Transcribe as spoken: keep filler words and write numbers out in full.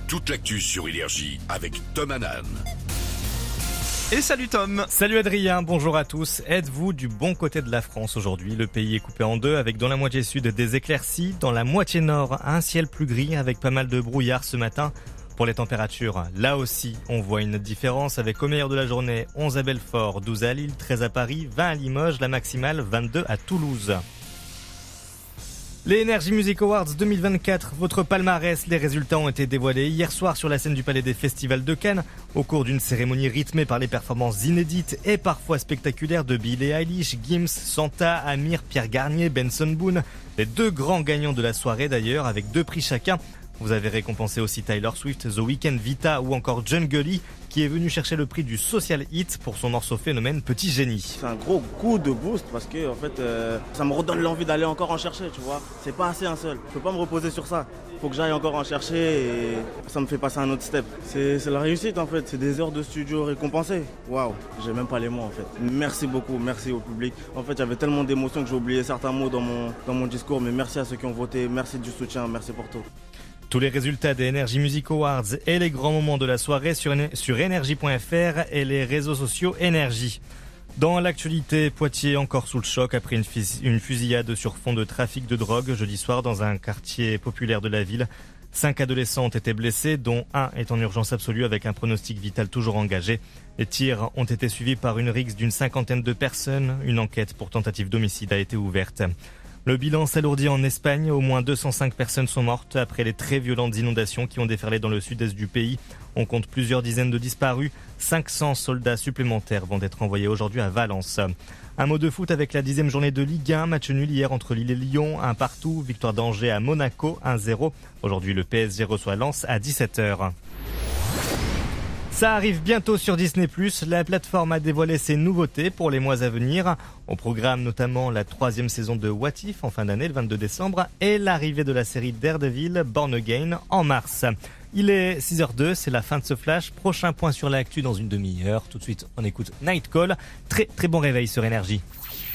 toute l'actu sur Énergie avec Tom Hanan. Et salut Tom. Salut Adrien, bonjour à tous. Êtes-vous du bon côté de la France aujourd'hui? Le pays est coupé en deux avec dans la moitié sud des éclaircies, dans la moitié nord un ciel plus gris avec pas mal de brouillard ce matin. Pour les températures, là aussi, on voit une différence avec au meilleur de la journée onze à Belfort, douze à Lille, treize à Paris, vingt à Limoges, la maximale vingt-deux à Toulouse. Les Energy Music Awards deux mille vingt-quatre, votre palmarès, les résultats ont été dévoilés hier soir sur la scène du Palais des Festivals de Cannes, au cours d'une cérémonie rythmée par les performances inédites et parfois spectaculaires de Billie Eilish, Gims, Santa, Amir, Pierre Garnier, Benson Boone, les deux grands gagnants de la soirée d'ailleurs, avec deux prix chacun. Vous avez récompensé aussi Taylor Swift, The Weeknd, Vita ou encore John Gully, qui est venu chercher le prix du Social Hit pour son morceau phénomène Petit Génie. C'est un gros coup de boost parce que en fait, euh, ça me redonne l'envie d'aller encore en chercher, tu vois. C'est pas assez un seul. Je peux pas me reposer sur ça. Faut que j'aille encore en chercher et ça me fait passer un autre step. C'est, c'est la réussite en fait. C'est des heures de studio récompensées. Waouh, j'ai même pas les mots en fait. Merci beaucoup, merci au public. En fait, j'avais tellement d'émotions que j'ai oublié certains mots dans mon, dans mon discours. Mais merci à ceux qui ont voté, merci du soutien, merci pour tout. Tous les résultats des Energy Music Awards et les grands moments de la soirée sur, sur énergie point f r et les réseaux sociaux Énergie. Dans l'actualité, Poitiers encore sous le choc après une, fus- une fusillade sur fond de trafic de drogue jeudi soir dans un quartier populaire de la ville. Cinq adolescents ont été blessés, dont un est en urgence absolue avec un pronostic vital toujours engagé. Les tirs ont été suivis par une rixe d'une cinquantaine de personnes. Une enquête pour tentative d'homicide a été ouverte. Le bilan s'alourdit en Espagne. Au moins deux cent cinq personnes sont mortes après les très violentes inondations qui ont déferlé dans le sud-est du pays. On compte plusieurs dizaines de disparus. cinq cents soldats supplémentaires vont être envoyés aujourd'hui à Valence. Un mot de foot avec la dixième journée de Ligue un. Match nul hier entre Lille et Lyon. Un partout. Victoire d'Angers à Monaco. un zéro. Aujourd'hui, le P S G reçoit Lens à dix-sept heures. Ça arrive bientôt sur Disney plus. La plateforme a dévoilé ses nouveautés pour les mois à venir. Au programme notamment la troisième saison de What If en fin d'année, le vingt-deux décembre, et l'arrivée de la série Daredevil Born Again en mars. Il est six heures deux, c'est la fin de ce flash. Prochain point sur l'actu dans une demi-heure. Tout de suite, on écoute Night Call. Très très bon réveil sur Énergie.